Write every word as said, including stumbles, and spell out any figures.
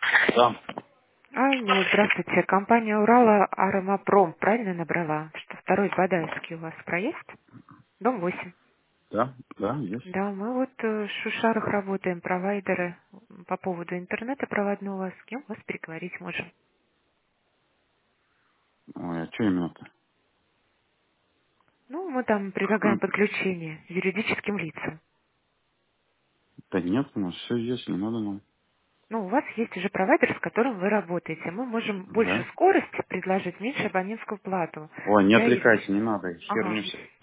Да, Алло, здравствуйте. Компания Урала Аромапром. Правильно набрала? Что второй Бадайский у вас проезд? Дом восемь. да, да, есть. Да, мы вот э, в Шушарах работаем, провайдеры по поводу интернета проводного. С кем вас переговорить можем? Ой, а что именно-то? Ну, мы там предлагаем подключение юридическим лицам. Да нет, у нас все есть, не надо нам. Ну, у вас есть уже провайдер, с которым вы работаете. Мы можем больше Да? скорости предложить, меньше абонентскую плату. Ой, не Для их... отвлекайся, не надо, Ага. херню все.